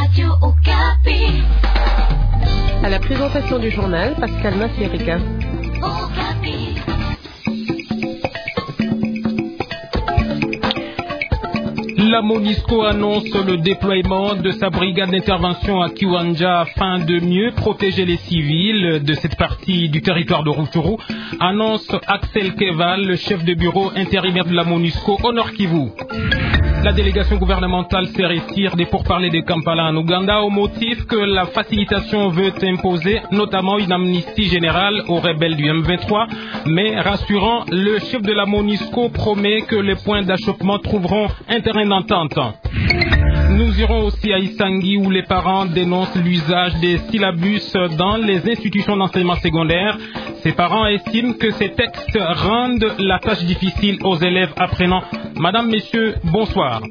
Radio Okapi. À la présentation du journal, Pascal Massérica. Okapi. La MONUSCO annonce le déploiement de sa brigade d'intervention à Kiwanja afin de mieux protéger les civils de cette partie du territoire de Rutshuru, annonce Axel Keval, le chef de bureau intérimaire de la MONUSCO au Nord Kivu. La délégation gouvernementale s'est retirée des pourparlers de Kampala en Ouganda au motif que la facilitation veut imposer notamment une amnistie générale aux rebelles du M23, mais rassurant, le chef de la MONUSCO promet que les points d'achoppement trouveront un terrain d'entente. Nous irons aussi à Isangi où les parents dénoncent l'usage des syllabus dans les institutions d'enseignement secondaire. Ces parents estiment que ces textes rendent la tâche difficile aux élèves apprenants. Madame, messieurs, bonsoir.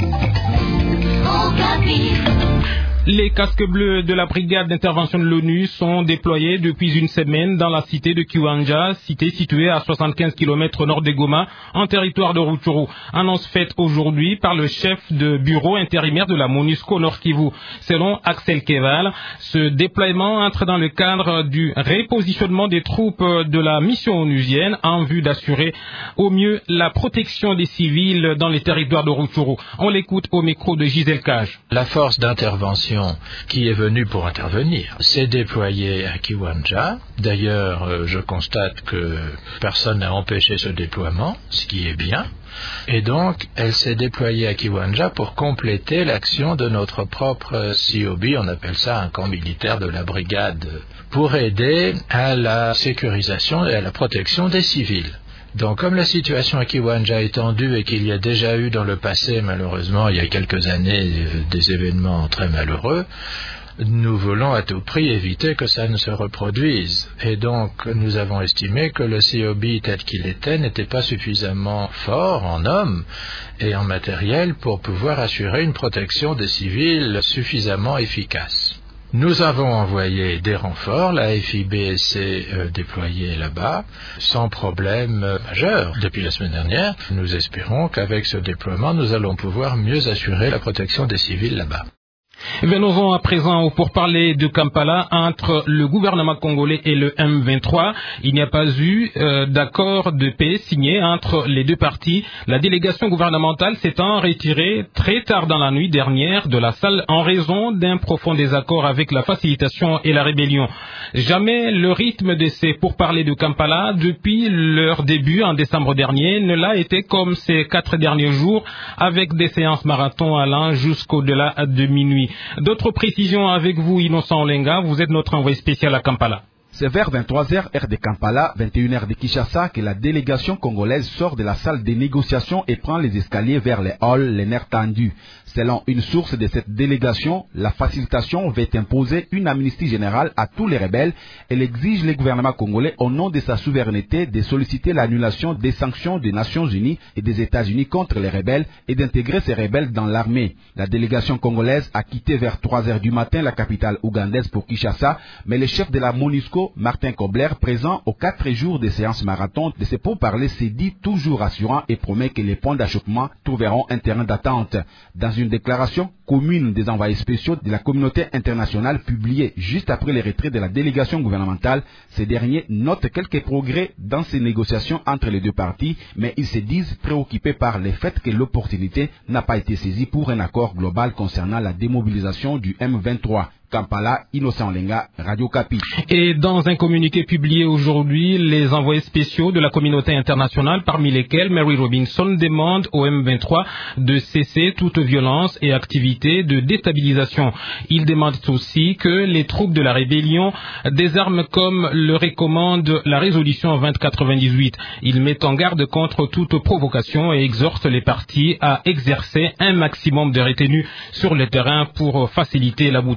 Les casques bleus de la brigade d'intervention de l'ONU sont déployés depuis une semaine dans la cité de Kiwanja, cité située à 75 km au nord de Goma, en territoire de Rutshuru. Annonce faite aujourd'hui par le chef de bureau intérimaire de la MONUSCO Nord Kivu. Selon Axel Keval, ce déploiement entre dans le cadre du repositionnement des troupes de la mission onusienne en vue d'assurer au mieux la protection des civils dans les territoires de Rutshuru. On l'écoute au micro de Gisèle Cage. La force d'intervention qui est venue pour intervenir s'est déployée à Kiwanja. D'ailleurs, je constate que personne n'a empêché ce déploiement, ce qui est bien. Et donc, elle s'est déployée à Kiwanja pour compléter l'action de notre propre COB, on appelle ça un camp militaire de la brigade, pour aider à la sécurisation et à la protection des civils. Donc, comme la situation à Kiwanja est tendue et qu'il y a déjà eu dans le passé, malheureusement, il y a quelques années, des événements très malheureux, nous voulons à tout prix éviter que ça ne se reproduise. Et donc, nous avons estimé que le COB tel qu'il était n'était pas suffisamment fort en hommes et en matériel pour pouvoir assurer une protection des civils suffisamment efficace. Nous avons envoyé des renforts, la FIB s'est déployée là-bas, sans problème majeur depuis la semaine dernière. Nous espérons qu'avec ce déploiement, nous allons pouvoir mieux assurer la protection des civils là-bas. Venons à présent pour parler de Kampala entre le gouvernement congolais et le M23. Il n'y a pas eu d'accord de paix signé entre les deux parties. La délégation gouvernementale s'étant retirée très tard dans la nuit dernière de la salle en raison d'un profond désaccord avec la facilitation et la rébellion. Jamais le rythme de ces pourparlers de Kampala depuis leur début en décembre dernier ne l'a été comme ces 4 derniers jours avec des séances marathon allant jusqu'au-delà de minuit. D'autres précisions avec vous, Innocent Olenga, vous êtes notre envoyé spécial à Kampala. C'est vers 23h heure de Kampala, 21h de Kinshasa que la délégation congolaise sort de la salle des négociations et prend les escaliers vers les halls, les nerfs tendus. Selon une source de cette délégation, la facilitation veut imposer une amnistie générale à tous les rebelles. Elle exige le gouvernement congolais, au nom de sa souveraineté, de solliciter l'annulation des sanctions des Nations Unies et des États-Unis contre les rebelles et d'intégrer ces rebelles dans l'armée. La délégation congolaise a quitté vers 3h du matin la capitale ougandaise pour Kinshasa, mais le chef de la MONUSCO, Martin Kobler, présent aux 4 jours de séance marathon de ces pourparlers, s'est dit toujours rassurant et promet que les points d'achoppement trouveront un terrain d'attente. Dans une déclaration commune des envoyés spéciaux de la communauté internationale publiée juste après le retrait de la délégation gouvernementale, ces derniers notent quelques progrès dans ces négociations entre les deux parties, mais ils se disent préoccupés par le fait que l'opportunité n'a pas été saisie pour un accord global concernant la démobilisation du M23. Kampala, Innocent Olenga, Radio Okapi. Et dans un communiqué publié aujourd'hui, les envoyés spéciaux de la communauté internationale, parmi lesquels Mary Robinson, demandent au M23 de cesser toute violence et activité de déstabilisation. Ils demandent aussi que les troupes de la rébellion désarment comme le recommande la résolution 2098. Ils mettent en garde contre toute provocation et exhortent les parties à exercer un maximum de retenue sur le terrain pour faciliter l'aboutissement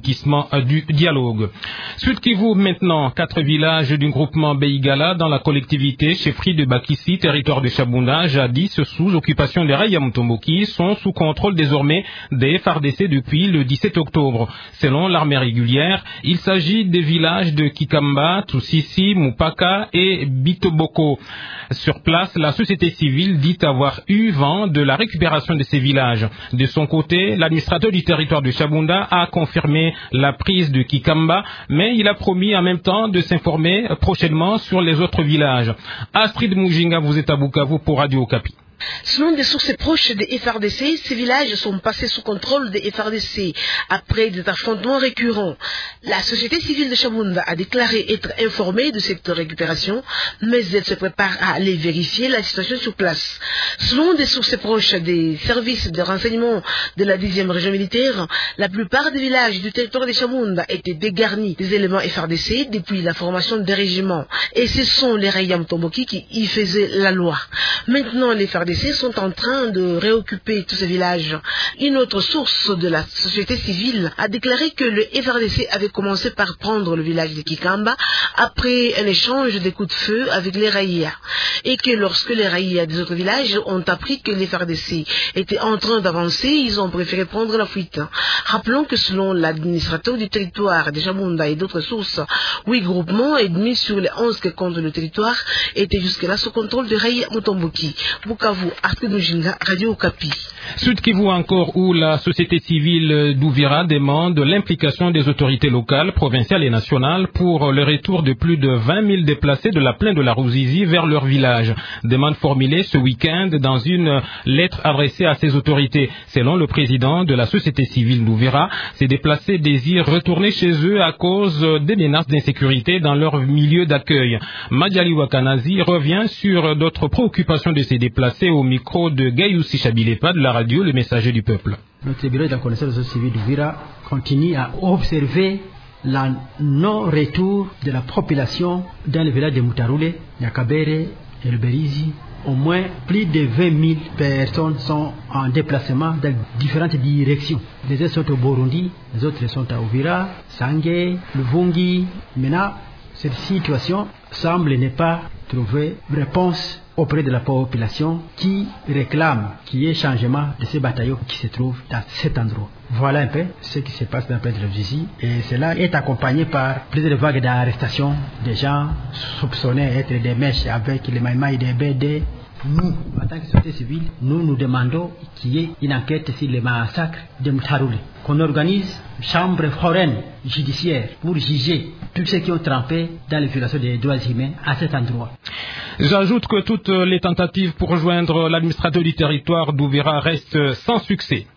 temps du dialogue. Sud Kivu maintenant, 4 villages du groupement Beigala dans la collectivité chefferie de Bakissi, territoire de Chabunda, jadis sous occupation des Raïa Mutomboki, sont sous contrôle désormais des FARDC depuis le 17 octobre. Selon l'armée régulière, il s'agit des villages de Kikamba, Tussisi, Mupaka et Bitoboko. Sur place, la société civile dit avoir eu vent de la récupération de ces villages. De son côté, l'administrateur du territoire de Chabunda a confirmé la prise de Kikamba, mais il a promis en même temps de s'informer prochainement sur les autres villages. Astrid Mujinga, vous êtes à Bukavu pour Radio Okapi. Selon des sources proches des FARDC, ces villages sont passés sous contrôle des FARDC après des affrontements récurrents. La société civile de Chabunda a déclaré être informée de cette récupération, mais elle se prépare à aller vérifier la situation sur place. Selon des sources proches des services de renseignement de la 10e région militaire, la plupart des villages du territoire de Chabunda étaient dégarnis des éléments FARDC depuis la formation des régiments. Et ce sont les Raïa Mutomboki qui y faisaient la loi. Maintenant, les FARDC sont en train de réoccuper tous ces villages. Une autre source de la société civile a déclaré que le FARDC avait commencé par prendre le village de Kikamba après un échange de coups de feu avec les Raïa. Et que lorsque les Raïa des autres villages ont appris que les FARDC étaient en train d'avancer, ils ont préféré prendre la fuite. Rappelons que selon l'administrateur du territoire de Chabunda et d'autres sources, 8 groupements ennemis sur les 11 que compte le territoire étaient jusque-là sous contrôle de Raïa Mutomboki. Bukavu, Astrid Mujinga, Radio Okapi. Sud Kivu encore, où la société civile d'Ouvira demande l'implication des autorités locales, provinciales et nationales pour le retour de plus de 20 000 déplacés de la plaine de la Ruzizi vers leur village. Demande formulée ce week-end dans une lettre adressée à ces autorités. Selon le président de la société civile d'Ouvira, ces déplacés désirent retourner chez eux à cause des menaces d'insécurité dans leur milieu d'accueil. Madjali Wakanazi revient sur d'autres préoccupations de ces déplacés au micro de Gayoussi Chabilepa de la radio Le Messager du Peuple. Notre bureau de la connaissance de la société civile d'Ouvira continue à observer le non-retour de la population dans les villages de Mutaroule, Nyakabere et le Berizi. Au moins plus de 20 000 personnes sont en déplacement dans différentes directions. Les uns sont au Burundi, les autres sont à Ouvira, Sangé, Luvungi. Maintenant, cette situation semble ne pas trouver réponse auprès de la population qui réclame qu'il y ait changement de ces bataillons qui se trouvent dans cet endroit. Voilà un peu ce qui se passe dans la plaine de la Ruzizi, et cela est accompagné par plusieurs vagues d'arrestations des gens soupçonnés d'être des mèches avec les maïmaï des BD. Nous, en tant que société civile, nous demandons qu'il y ait une enquête sur les massacres de Mutaroule, qu'on organise une chambre foraine judiciaire pour juger tous ceux qui ont trempé dans les violations des droits humains à cet endroit. J'ajoute que toutes les tentatives pour rejoindre l'administrateur du territoire d'Ouvira restent sans succès.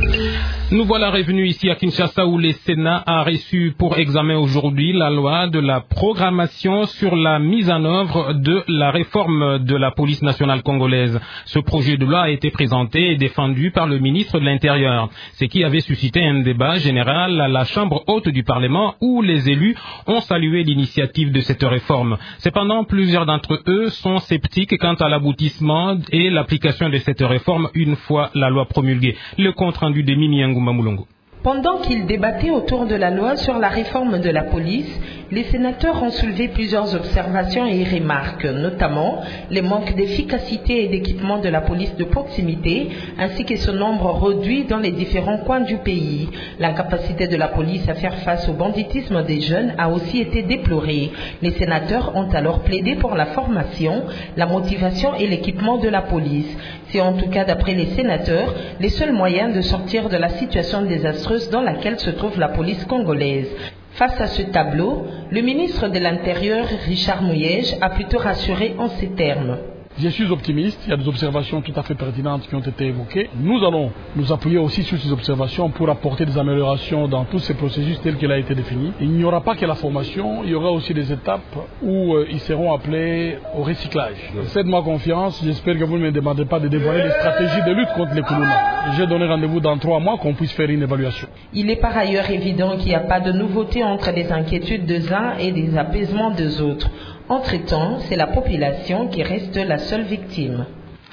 Nous voilà revenus ici à Kinshasa où le Sénat a reçu pour examen aujourd'hui la loi de la programmation sur la mise en œuvre de la réforme de la police nationale congolaise. Ce projet de loi a été présenté et défendu par le ministre de l'Intérieur, ce qui avait suscité un débat général à la Chambre haute du Parlement où les élus ont salué l'initiative de cette réforme. Cependant, plusieurs d'entre eux sont sceptiques quant à l'aboutissement et l'application de cette réforme une fois la loi promulguée. Le compte rendu de Mimi Ngumba Mulongo. Pendant qu'ils débattaient autour de la loi sur la réforme de la police, les sénateurs ont soulevé plusieurs observations et remarques, notamment les manques d'efficacité et d'équipement de la police de proximité, ainsi que son nombre réduit dans les différents coins du pays. L'incapacité de la police à faire face au banditisme des jeunes a aussi été déplorée. Les sénateurs ont alors plaidé pour la formation, la motivation et l'équipement de la police. C'est en tout cas, d'après les sénateurs, les seuls moyens de sortir de la situation désastreuse dans laquelle se trouve la police congolaise. Face à ce tableau, le ministre de l'Intérieur, Richard Mouyej, a plutôt rassuré en ces termes. Je suis optimiste, il y a des observations tout à fait pertinentes qui ont été évoquées. Nous allons nous appuyer aussi sur ces observations pour apporter des améliorations dans tous ces processus tels qu'il a été défini. Il n'y aura pas que la formation, il y aura aussi des étapes où ils seront appelés au recyclage. Faites-moi confiance, j'espère que vous ne me demandez pas de dévoiler les stratégies de lutte contre les Koulouna. J'ai donné rendez-vous dans 3 mois qu'on puisse faire une évaluation. Il est par ailleurs évident qu'il n'y a pas de nouveauté entre les inquiétudes des uns et les apaisements des autres. Entre-temps, c'est la population qui reste la seule victime.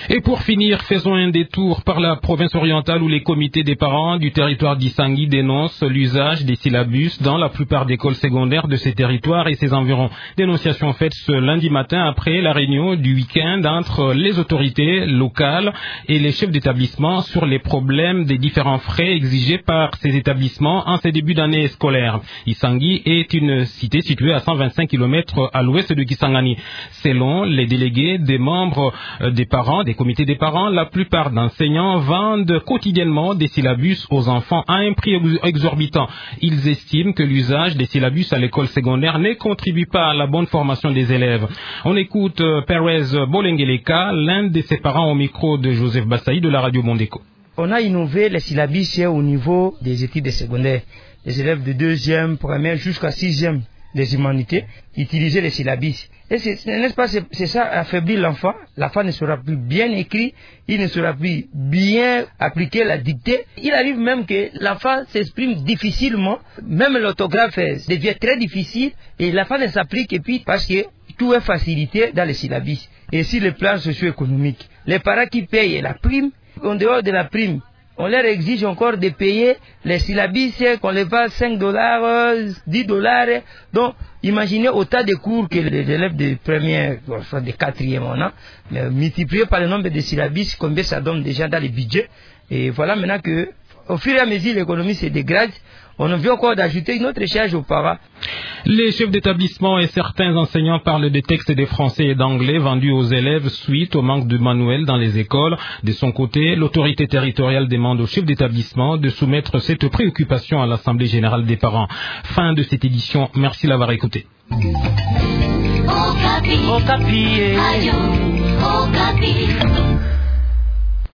Et pour finir, faisons un détour par la province orientale où les comités des parents du territoire d'Isangui dénoncent l'usage des syllabus dans la plupart des écoles secondaires de ces territoires et ses environs. Dénonciation faite ce lundi matin après la réunion du week-end entre les autorités locales et les chefs d'établissement sur les problèmes des différents frais exigés par ces établissements en ces débuts d'année scolaire. Isangui est une cité située à 125 km à l'ouest de Kisangani. Selon les délégués des membres des parents, des comités des parents, la plupart d'enseignants vendent quotidiennement des syllabus aux enfants à un prix exorbitant. Ils estiment que l'usage des syllabus à l'école secondaire ne contribue pas à la bonne formation des élèves. On écoute Perez Bolengeleka, l'un de ses parents au micro de Joseph Bassaï de la radio Mondeko. On a innové les syllabus au niveau des études secondaires. Les élèves de 2e, 1er jusqu'à 6e des humanités utiliser les syllabus. Et n'est-ce pas, c'est ça, affaiblir l'enfant. L'enfant ne sera plus bien écrit, il ne sera plus bien appliquer la dictée. Il arrive même que l'enfant s'exprime difficilement, même l'orthographe devient très difficile et l'enfant ne s'applique et puis parce que tout est facilité dans les syllabus. Et sur le plan socio-économique, les parents qui payent la prime, en dehors de la prime, on leur exige encore de payer les syllabus qu'on les vend $5, $10. Donc, imaginez autant de cours que les élèves de première, enfin de 4e, on a, multiplié par le nombre de syllabus, combien ça donne déjà dans les budgets. Et voilà maintenant que, au fur et à mesure, l'économie se dégrade. On a vu encore d'ajouter une autre charge aux parents. Les chefs d'établissement et certains enseignants parlent des textes de français et d'anglais vendus aux élèves suite au manque de manuels dans les écoles. De son côté, l'autorité territoriale demande aux chefs d'établissement de soumettre cette préoccupation à l'Assemblée générale des parents. Fin de cette édition. Merci d'avoir écouté. Okapi. Okapi.